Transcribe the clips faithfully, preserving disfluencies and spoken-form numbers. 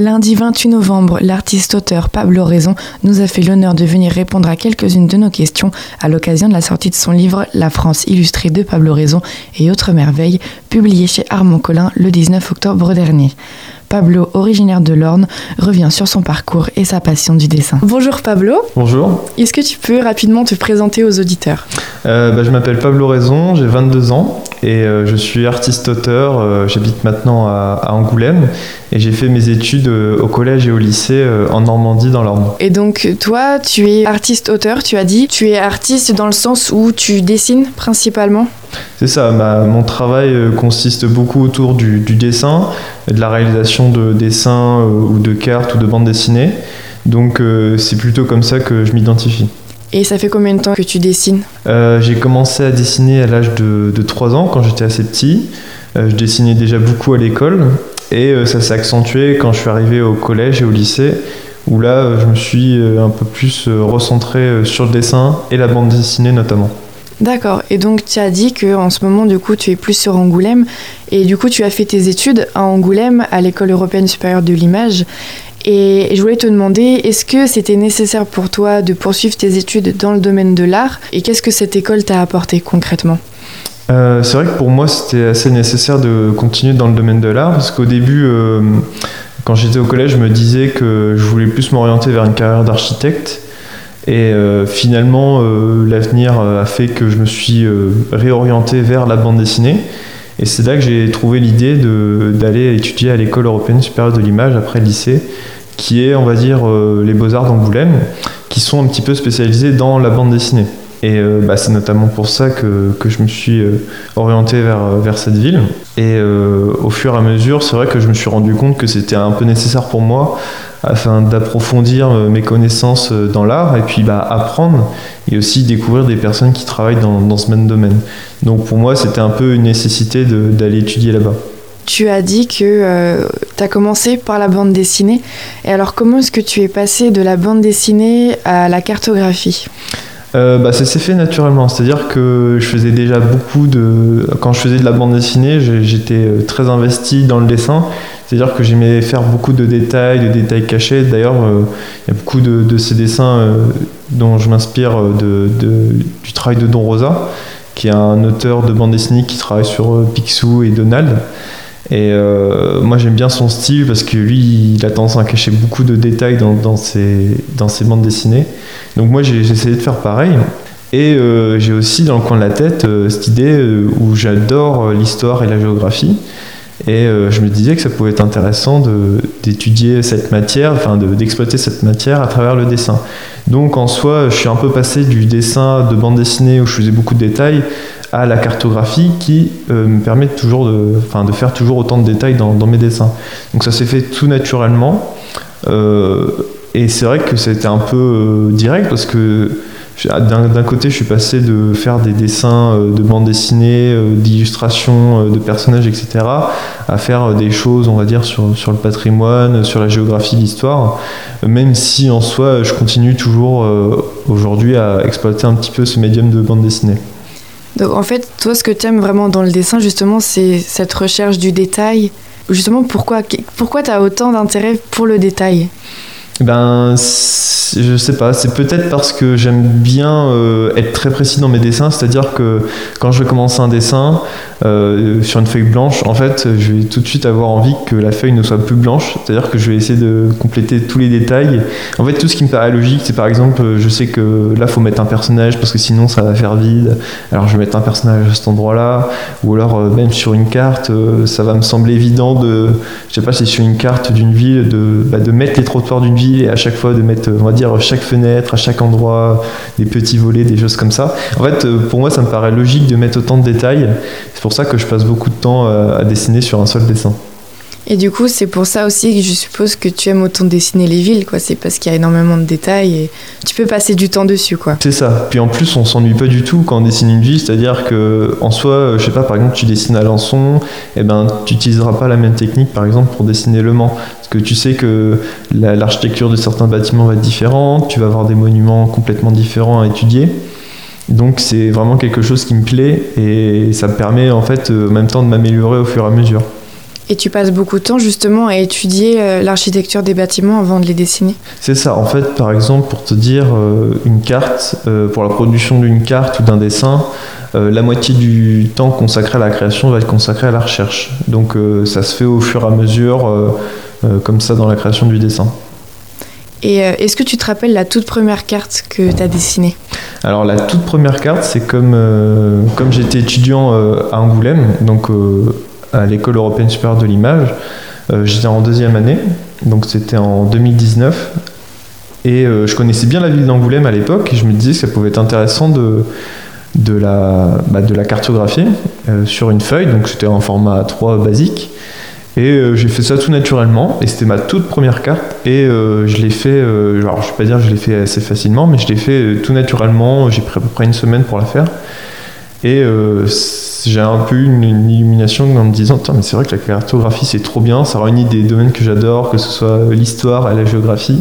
Lundi vingt-huit novembre, l'artiste-auteur Pablo Raison nous a fait l'honneur de venir répondre à quelques-unes de nos questions à l'occasion de la sortie de son livre « La France illustrée de Pablo Raison et autres merveilles » publié chez Armand Collin le dix-neuf octobre dernier. Pablo, originaire de l'Orne, revient sur son parcours et sa passion du dessin. Bonjour Pablo. Bonjour. Est-ce que tu peux rapidement te présenter aux auditeurs ? euh, bah, Je m'appelle Pablo Raison, j'ai vingt-deux ans et euh, je suis artiste-auteur. Euh, j'habite maintenant à, à Angoulême et j'ai fait mes études euh, au collège et au lycée euh, en Normandie dans l'Orne. Et donc toi, tu es artiste-auteur, tu as dit. Tu es artiste dans le sens où tu dessines principalement ? C'est ça, ma, mon travail euh, consiste beaucoup autour du, du dessin, de la réalisation de dessins euh, ou de cartes ou de bandes dessinées. Donc euh, c'est plutôt comme ça que je m'identifie. Et ça fait combien de temps que tu dessines ? euh, J'ai commencé à dessiner à l'âge de, de trois ans, quand j'étais assez petit. Euh, je dessinais déjà beaucoup à l'école et euh, ça s'est accentué quand je suis arrivé au collège et au lycée, où là euh, je me suis euh, un peu plus euh, recentré euh, sur le dessin et la bande dessinée notamment. D'accord, et donc tu as dit qu'en ce moment du coup tu es plus sur Angoulême et du coup tu as fait tes études à Angoulême à l'École européenne supérieure de l'image et je voulais te demander, est-ce que c'était nécessaire pour toi de poursuivre tes études dans le domaine de l'art et qu'est-ce que cette école t'a apporté concrètement ? euh, C'est vrai que pour moi c'était assez nécessaire de continuer dans le domaine de l'art parce qu'au début euh, quand j'étais au collège je me disais que je voulais plus m'orienter vers une carrière d'architecte. Et euh, finalement, euh, l'avenir a fait que je me suis euh, réorienté vers la bande dessinée. Et c'est là que j'ai trouvé l'idée de, d'aller étudier à l'École européenne supérieure de l'image après le lycée, qui est, on va dire, euh, les Beaux-Arts d'Angoulême, qui sont un petit peu spécialisés dans la bande dessinée. Et euh, bah, c'est notamment pour ça que, que je me suis euh, orienté vers, vers cette ville. Et euh, au fur et à mesure, c'est vrai que je me suis rendu compte que c'était un peu nécessaire pour moi afin d'approfondir mes connaissances dans l'art et puis bah, apprendre et aussi découvrir des personnes qui travaillent dans, dans ce même domaine. Donc pour moi, c'était un peu une nécessité de, d'aller étudier là-bas. Tu as dit que euh, tu as commencé par la bande dessinée. Et alors comment est-ce que tu es passé de la bande dessinée à la cartographie ? Euh, bah, ça s'est fait naturellement, c'est-à-dire que je faisais déjà beaucoup de... Quand je faisais de la bande dessinée, j'étais très investi dans le dessin, c'est-à-dire que j'aimais faire beaucoup de détails, de détails cachés. D'ailleurs, euh, il y a beaucoup de, de ces dessins euh, dont je m'inspire de, de, du travail de Don Rosa, qui est un auteur de bande dessinée qui travaille sur euh, Picsou et Donald. Et euh, moi j'aime bien son style parce que lui il a tendance à cacher beaucoup de détails dans, dans, ses, dans ses bandes dessinées. Donc moi j'ai, j'ai essayé de faire pareil. Et euh, j'ai aussi dans le coin de la tête euh, cette idée euh, où j'adore l'histoire et la géographie. Et euh, je me disais que ça pouvait être intéressant de, d'étudier cette matière, enfin de, d'exploiter cette matière à travers le dessin. Donc en soi je suis un peu passé du dessin de bande dessinée où je faisais beaucoup de détails à la cartographie qui euh, me permet de, toujours de, enfin, de faire toujours autant de détails dans, dans mes dessins. Donc ça s'est fait tout naturellement. Euh, et c'est vrai que c'était un peu euh, direct parce que d'un, d'un côté je suis passé de faire des dessins euh, de bande dessinée, euh, d'illustrations euh, de personnages, et cetera à faire des choses, on va dire, sur, sur le patrimoine, sur la géographie, l'histoire. Même si en soi je continue toujours euh, aujourd'hui à exploiter un petit peu ce médium de bande dessinée. Donc en fait, toi, ce que tu aimes vraiment dans le dessin, justement, c'est cette recherche du détail. Justement, pourquoi, pourquoi tu as autant d'intérêt pour le détail ? Ben, je sais pas, c'est peut-être parce que j'aime bien euh, être très précis dans mes dessins, c'est-à-dire que quand je vais commencer un dessin euh, sur une feuille blanche, en fait, je vais tout de suite avoir envie que la feuille ne soit plus blanche, c'est-à-dire que je vais essayer de compléter tous les détails. En fait, tout ce qui me paraît logique, c'est par exemple, je sais que là, il faut mettre un personnage parce que sinon ça va faire vide, alors je vais mettre un personnage à cet endroit-là, ou alors euh, même sur une carte, euh, ça va me sembler évident de, je sais pas, si sur une carte d'une ville, de, bah, de mettre les trottoirs d'une ville et à chaque fois de mettre, on va dire, chaque fenêtre, à chaque endroit, des petits volets, des choses comme ça. En fait, pour moi, ça me paraît logique de mettre autant de détails. C'est pour ça que je passe beaucoup de temps à dessiner sur un seul dessin. Et du coup, c'est pour ça aussi que je suppose que tu aimes autant dessiner les villes, quoi. C'est parce qu'il y a énormément de détails et tu peux passer du temps dessus, quoi. C'est ça. Puis en plus, on s'ennuie pas du tout quand on dessine une ville, c'est-à-dire que en soi, je sais pas, par exemple, tu dessines Alençon, et ben, tu n'utiliseras pas la même technique, par exemple, pour dessiner Le Mans. Parce que tu sais que la, l'architecture de certains bâtiments va être différente, tu vas avoir des monuments complètement différents à étudier. Donc c'est vraiment quelque chose qui me plaît et ça me permet en fait en même temps de m'améliorer au fur et à mesure. Et tu passes beaucoup de temps justement à étudier euh, l'architecture des bâtiments avant de les dessiner? C'est ça. En fait, par exemple, pour te dire, euh, une carte, euh, pour la production d'une carte ou d'un dessin, euh, la moitié du temps consacré à la création va être consacré à la recherche. Donc euh, ça se fait au fur et à mesure, euh, euh, comme ça, dans la création du dessin. Et euh, est-ce que tu te rappelles la toute première carte que tu as dessinée? Alors la toute première carte, c'est comme, euh, comme j'étais étudiant euh, à Angoulême, donc euh, à l'école européenne supérieure de l'image, euh, j'étais en deuxième année, donc c'était en deux mille dix-neuf, et euh, je connaissais bien la ville d'Angoulême à l'époque, et je me disais que ça pouvait être intéressant de, de, la, bah, de la cartographier euh, sur une feuille, donc c'était en format A trois basique. Et euh, j'ai fait ça tout naturellement, et c'était ma toute première carte, et euh, je l'ai fait, euh, alors je ne vais pas dire que je l'ai fait assez facilement, mais je l'ai fait euh, tout naturellement, j'ai pris à peu près une semaine pour la faire, et euh, j'ai un peu eu une, une illumination en me disant, mais c'est vrai que la cartographie c'est trop bien, ça réunit des domaines que j'adore, que ce soit l'histoire et la géographie,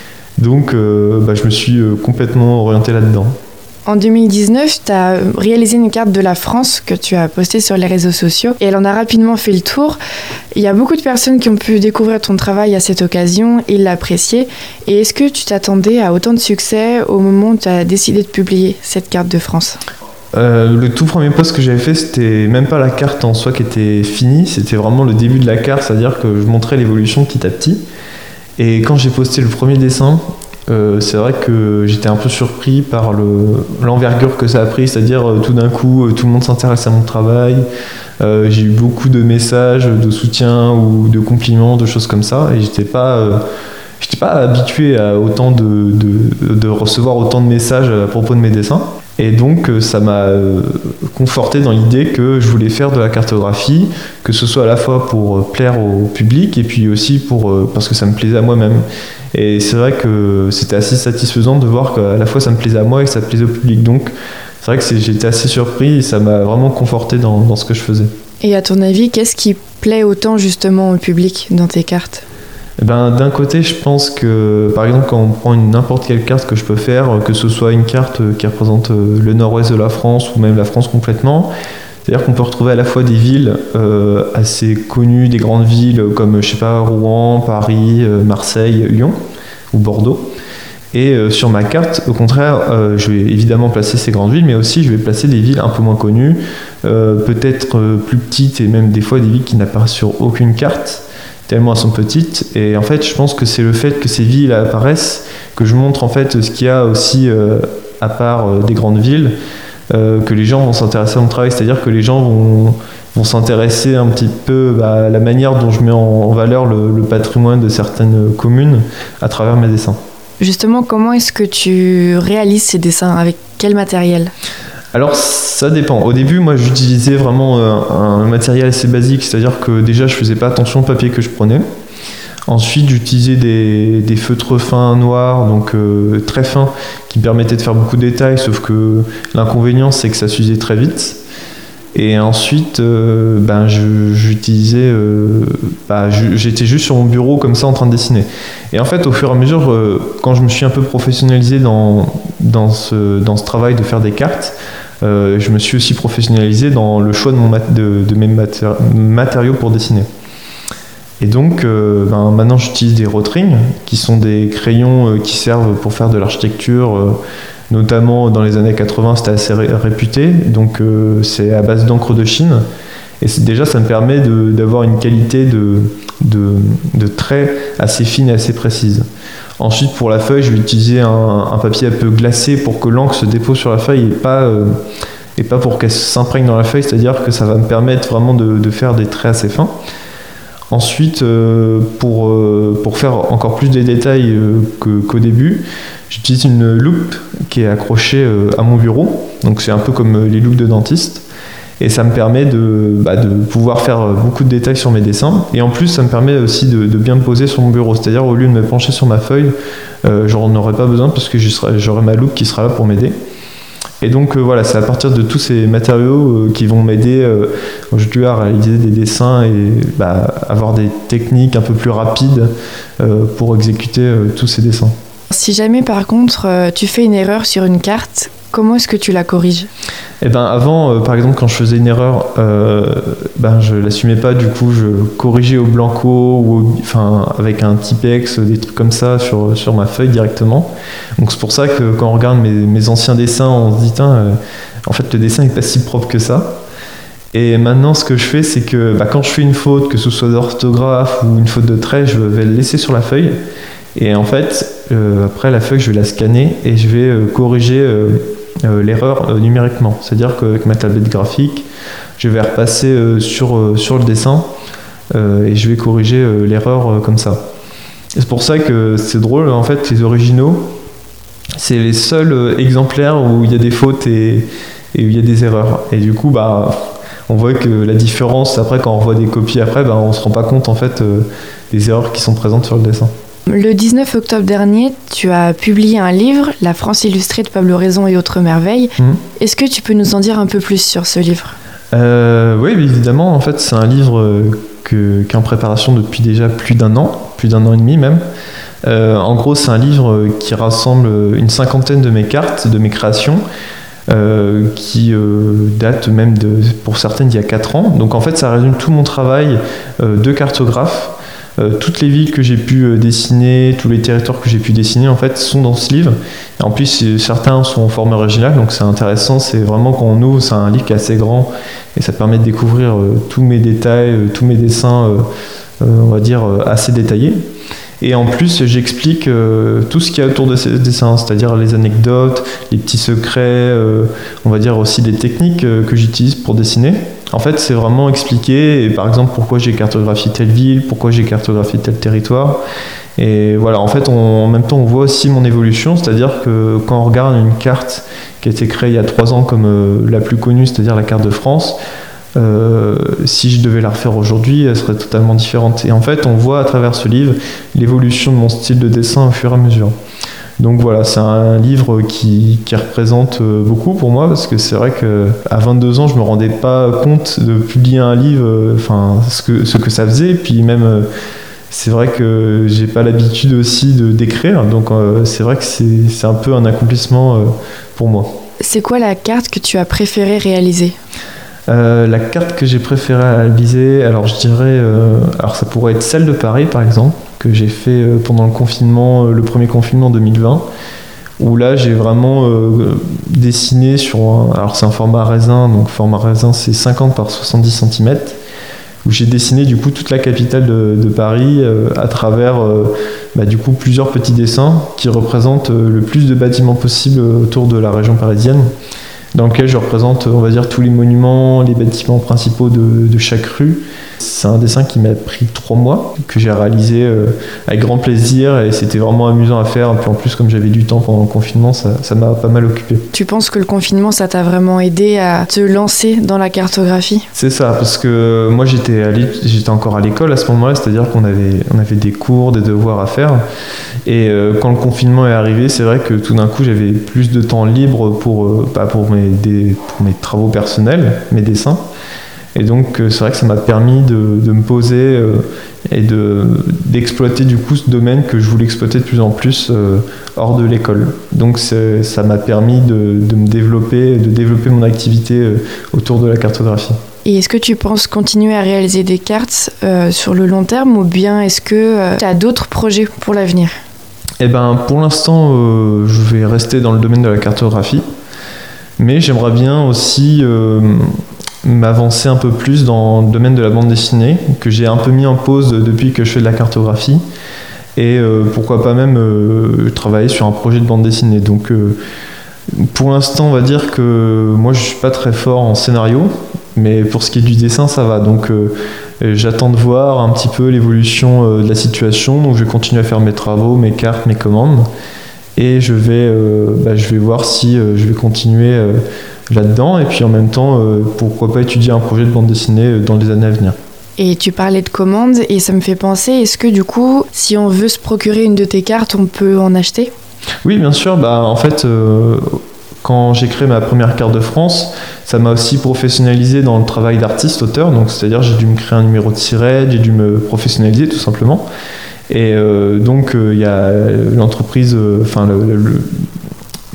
donc euh, bah, je me suis euh, complètement orienté là-dedans. En deux mille dix-neuf, tu as réalisé une carte de la France que tu as postée sur les réseaux sociaux et elle en a rapidement fait le tour. Il y a beaucoup de personnes qui ont pu découvrir ton travail à cette occasion et l'apprécier. Et est-ce que tu t'attendais à autant de succès au moment où tu as décidé de publier cette carte de France ? Euh, le tout premier post que j'avais fait, c'était même pas la carte en soi qui était finie, c'était vraiment le début de la carte, c'est-à-dire que je montrais l'évolution petit à petit. Et quand j'ai posté le premier dessin, Euh, c'est vrai que j'étais un peu surpris par le, l'envergure que ça a pris, c'est-à-dire euh, tout d'un coup euh, tout le monde s'intéresse à mon travail, euh, j'ai eu beaucoup de messages de soutien ou de compliments, de choses comme ça, et j'étais pas, euh, j'étais pas habitué à autant de, de, de recevoir autant de messages à propos de mes dessins. Et donc ça m'a conforté dans l'idée que je voulais faire de la cartographie, que ce soit à la fois pour plaire au public et puis aussi pour, parce que ça me plaisait à moi-même. Et c'est vrai que c'était assez satisfaisant de voir qu'à la fois ça me plaisait à moi et que ça plaisait au public. Donc c'est vrai que c'est, j'étais assez surpris et ça m'a vraiment conforté dans, dans ce que je faisais. Et à ton avis, qu'est-ce qui plaît autant justement au public dans tes cartes ? Eh ben, d'un côté, je pense que, par exemple, quand on prend une, n'importe quelle carte que je peux faire, que ce soit une carte qui représente le nord-ouest de la France ou même la France complètement, c'est-à-dire qu'on peut retrouver à la fois des villes euh, assez connues, des grandes villes comme, je sais pas, Rouen, Paris, euh, Marseille, Lyon ou Bordeaux. Et euh, sur ma carte, au contraire, euh, je vais évidemment placer ces grandes villes, mais aussi je vais placer des villes un peu moins connues, euh, peut-être euh, plus petites et même des fois des villes qui n'apparaissent sur aucune carte, tellement elles sont petites. Et en fait, je pense que c'est le fait que ces villes apparaissent que je montre en fait ce qu'il y a aussi euh, à part euh, des grandes villes, euh, que les gens vont s'intéresser à mon travail. C'est-à-dire que les gens vont, vont s'intéresser un petit peu bah, à la manière dont je mets en, en valeur le, le patrimoine de certaines communes à travers mes dessins. Justement, comment est-ce que tu réalises ces dessins ? Avec quel matériel ? Alors ça dépend. Au début, moi j'utilisais vraiment un, un matériel assez basique, c'est-à-dire que déjà je faisais pas attention au papier que je prenais. Ensuite j'utilisais des, des feutres fins noirs, donc euh, très fins, qui permettaient de faire beaucoup de détails, sauf que l'inconvénient c'est que ça s'usait très vite. Et ensuite, euh, ben, je, j'utilisais, euh, bah, je, j'étais juste sur mon bureau comme ça en train de dessiner. Et en fait, au fur et à mesure, euh, quand je me suis un peu professionnalisé dans, dans, ce, dans ce travail de faire des cartes, euh, je me suis aussi professionnalisé dans le choix de, mon mat- de, de mes matéri- matériaux pour dessiner. Et donc, euh, ben, maintenant, j'utilise des Rotring, qui sont des crayons euh, qui servent pour faire de l'architecture. Euh, Notamment dans les années quatre-vingts, c'était assez ré- réputé, donc euh, c'est à base d'encre de Chine. Et c'est, déjà, ça me permet de, d'avoir une qualité de, de, de traits assez fine et assez précise. Ensuite, pour la feuille, je vais utiliser un, un papier un peu glacé pour que l'encre se dépose sur la feuille et pas, euh, et pas pour qu'elle s'imprègne dans la feuille, c'est-à-dire que ça va me permettre vraiment de, de faire des traits assez fins. Ensuite, euh, pour, euh, pour faire encore plus de détails euh, que, qu'au début, j'utilise une loupe qui est accrochée euh, à mon bureau, donc c'est un peu comme euh, les loupes de dentiste, et ça me permet de, bah, de pouvoir faire beaucoup de détails sur mes dessins, et en plus ça me permet aussi de, de bien me poser sur mon bureau, c'est-à-dire au lieu de me pencher sur ma feuille, euh, j'en aurais pas besoin parce que j'aurai, j'aurai ma loupe qui sera là pour m'aider. Et donc euh, voilà, c'est à partir de tous ces matériaux euh, qui vont m'aider euh, aujourd'hui à réaliser des dessins et bah, avoir des techniques un peu plus rapides euh, pour exécuter euh, tous ces dessins. Si jamais par contre euh, tu fais une erreur sur une carte, Comment est-ce que tu la corriges ? Eh ben avant, euh, par exemple, quand je faisais une erreur, euh, ben je l'assumais pas. Du coup, je corrigeais au blanco ou au, enfin avec un Tipex, des trucs comme ça sur sur ma feuille directement. Donc c'est pour ça que quand on regarde mes, mes anciens dessins, on se dit tiens, euh, en fait le dessin est pas si propre que ça. Et maintenant, ce que je fais, c'est que bah, quand je fais une faute, que ce soit d'orthographe ou une faute de trait, je vais le laisser sur la feuille. Et en fait, euh, après la feuille, je vais la scanner et je vais euh, corriger euh, euh, l'erreur euh, numériquement. C'est-à-dire qu'avec ma tablette graphique, je vais repasser euh, sur, euh, sur le dessin euh, et je vais corriger euh, l'erreur euh, comme ça. Et c'est pour ça que c'est drôle, en fait, les originaux, c'est les seuls euh, exemplaires où il y a des fautes et, et où il y a des erreurs. Et du coup, bah, on voit que la différence, après, quand on revoit des copies après, bah, on ne se rend pas compte en fait, euh, des erreurs qui sont présentes sur le dessin. Le dix-neuf octobre dernier, tu as publié un livre, La France illustrée de Pablo Raison et autres merveilles. Mmh. Est-ce que tu peux nous en dire un peu plus sur ce livre ? euh, Oui, évidemment. En fait, c'est un livre que, qui est en préparation depuis déjà plus d'un an, plus d'un an et demi même. Euh, en gros, c'est un livre qui rassemble une cinquantaine de mes cartes, de mes créations, euh, qui euh, datent même, de, pour certaines, d'il y a quatre ans. Donc en fait, ça résume tout mon travail euh, de cartographe. Euh, toutes les villes que j'ai pu euh, dessiner, tous les territoires que j'ai pu dessiner, en fait, sont dans ce livre. Et en plus, certains sont en format original, donc c'est intéressant. C'est vraiment quand on ouvre, c'est un livre qui est assez grand et ça permet de découvrir euh, tous mes détails, euh, tous mes dessins, euh, euh, on va dire, euh, assez détaillés. Et en plus, j'explique euh, tout ce qu'il y a autour de ces dessins, c'est-à-dire les anecdotes, les petits secrets, euh, on va dire aussi des techniques euh, que j'utilise pour dessiner. En fait, c'est vraiment expliquer, et par exemple, pourquoi j'ai cartographié telle ville, pourquoi j'ai cartographié tel territoire. Et voilà, en fait, on, en même temps, on voit aussi mon évolution, c'est-à-dire que quand on regarde une carte qui a été créée il y a trois ans comme euh, la plus connue, c'est-à-dire la carte de France, Euh, si je devais la refaire aujourd'hui, elle serait totalement différente. Et en fait, on voit à travers ce livre l'évolution de mon style de dessin au fur et à mesure. Donc voilà, c'est un livre qui, qui représente beaucoup pour moi, parce que c'est vrai qu'à vingt-deux ans, je ne me rendais pas compte de publier un livre, enfin, ce que, ce que ça faisait. Puis même, c'est vrai que j'ai pas l'habitude aussi de, d'écrire, donc euh, c'est vrai que c'est, c'est un peu un accomplissement euh, pour moi. C'est quoi la carte que tu as préféré réaliser ? Euh, la carte que j'ai préféré réaliser, alors je dirais, euh, alors ça pourrait être celle de Paris par exemple, que j'ai fait euh, pendant le confinement, euh, le premier confinement en deux mille vingt, où là j'ai vraiment euh, dessiné sur un, alors c'est un format raisin, donc format raisin c'est cinquante par soixante-dix centimètres, où j'ai dessiné du coup toute la capitale de, de Paris euh, à travers euh, bah, du coup plusieurs petits dessins qui représentent euh, le plus de bâtiments possible autour de la région parisienne, dans lequel je représente, on va dire, tous les monuments, les bâtiments principaux de, de chaque rue. C'est un dessin qui m'a pris trois mois, que j'ai réalisé euh, avec grand plaisir, et c'était vraiment amusant à faire. Et puis en plus, comme j'avais du temps pendant le confinement, ça, ça m'a pas mal occupé. Tu penses que le confinement, ça t'a vraiment aidé à te lancer dans la cartographie ? C'est ça, parce que moi j'étais, à j'étais encore à l'école à ce moment-là, c'est-à-dire qu'on avait, on avait des cours, des devoirs à faire. Et euh, quand le confinement est arrivé, c'est vrai que tout d'un coup j'avais plus de temps libre pour, euh, pas pour, mes, des, pour mes travaux personnels, mes dessins. Et donc euh, c'est vrai que ça m'a permis de, de me poser euh, et de, d'exploiter du coup ce domaine que je voulais exploiter de plus en plus euh, hors de l'école. Donc c'est, ça m'a permis de, de me développer, de développer mon activité euh, autour de la cartographie. Et est-ce que tu penses continuer à réaliser des cartes euh, sur le long terme, ou bien est-ce que euh, tu as d'autres projets pour l'avenir ? Eh ben, pour l'instant, euh, je vais rester dans le domaine de la cartographie, mais j'aimerais bien aussi euh, m'avancer un peu plus dans le domaine de la bande dessinée, que j'ai un peu mis en pause depuis que je fais de la cartographie, et euh, pourquoi pas même euh, travailler sur un projet de bande dessinée. Donc, euh, pour l'instant, on va dire que moi, je suis pas très fort en scénario, mais pour ce qui est du dessin, ça va. Donc, euh, j'attends de voir un petit peu l'évolution euh, de la situation. Donc, je vais continuer à faire mes travaux, mes cartes, mes commandes, et je vais, euh, bah, je vais voir si euh, je vais continuer euh, là-dedans. Et puis, en même temps, euh, pourquoi pas étudier un projet de bande dessinée dans les années à venir. Et tu parlais de commandes, et ça me fait penser, est-ce que du coup, si on veut se procurer une de tes cartes, on peut en acheter ? Oui, bien sûr. Bah, en fait, euh, quand j'ai créé ma première carte de France, ça m'a aussi professionnalisé dans le travail d'artiste-auteur. Donc, c'est-à-dire, j'ai dû me créer un numéro de SIRET, j'ai dû me professionnaliser tout simplement. Et euh, donc, il euh, y a l'entreprise, enfin, euh, le, le,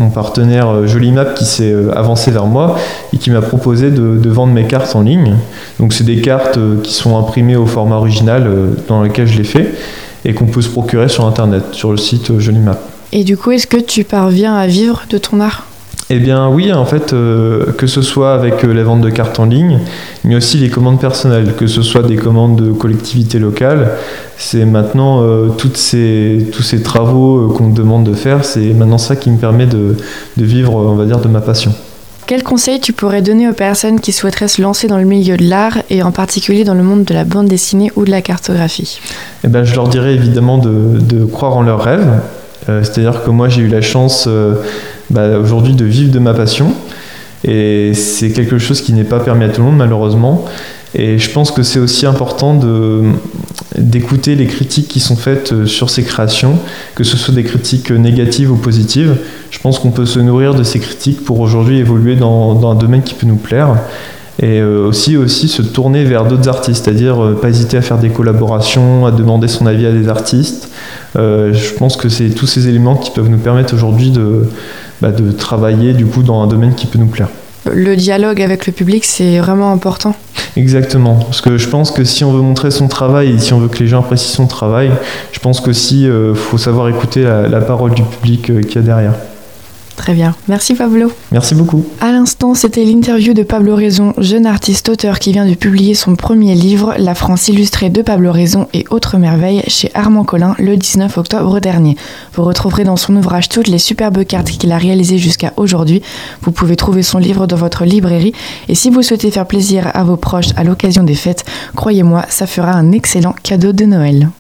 mon partenaire euh, Jolimap qui s'est euh, avancé vers moi et qui m'a proposé de, de vendre mes cartes en ligne. Donc c'est des cartes euh, qui sont imprimées au format original euh, dans lequel je l'ai fait et qu'on peut se procurer sur internet, sur le site euh, Jolimap. Et du coup, est-ce que tu parviens à vivre de ton art ? Eh bien oui, en fait, euh, que ce soit avec euh, la vente de cartes en ligne, mais aussi les commandes personnelles, que ce soit des commandes de collectivités locales, c'est maintenant euh, toutes ces, tous ces travaux euh, qu'on me demande de faire, c'est maintenant ça qui me permet de, de vivre, on va dire, de ma passion. Quels conseils tu pourrais donner aux personnes qui souhaiteraient se lancer dans le milieu de l'art et en particulier dans le monde de la bande dessinée ou de la cartographie ? Eh bien, je leur dirais évidemment de, de croire en leurs rêves, euh, c'est-à-dire que moi j'ai eu la chance euh, bah, aujourd'hui de vivre de ma passion et c'est quelque chose qui n'est pas permis à tout le monde malheureusement et je pense que c'est aussi important de, d'écouter les critiques qui sont faites sur ces créations, que ce soit des critiques négatives ou positives. Je pense qu'on peut se nourrir de ces critiques pour aujourd'hui évoluer dans, dans un domaine qui peut nous plaire et euh, aussi, aussi se tourner vers d'autres artistes, c'est-à-dire euh, pas hésiter à faire des collaborations, à demander son avis à des artistes. Euh, je pense que c'est tous ces éléments qui peuvent nous permettre aujourd'hui de, bah, de travailler du coup dans un domaine qui peut nous plaire. Le dialogue avec le public, c'est vraiment important. Exactement, parce que je pense que si on veut montrer son travail et si on veut que les gens apprécient son travail, je pense qu'aussi il euh, faut savoir écouter la, la parole du public euh, qu'il y a derrière. Très bien. Merci Pablo. Merci beaucoup. À l'instant, c'était l'interview de Pablo Raison, jeune artiste-auteur qui vient de publier son premier livre, La France illustrée de Pablo Raison et autres merveilles, chez Armand Collin le dix-neuf octobre dernier. Vous retrouverez dans son ouvrage toutes les superbes cartes qu'il a réalisées jusqu'à aujourd'hui. Vous pouvez trouver son livre dans votre librairie. Et si vous souhaitez faire plaisir à vos proches à l'occasion des fêtes, croyez-moi, ça fera un excellent cadeau de Noël.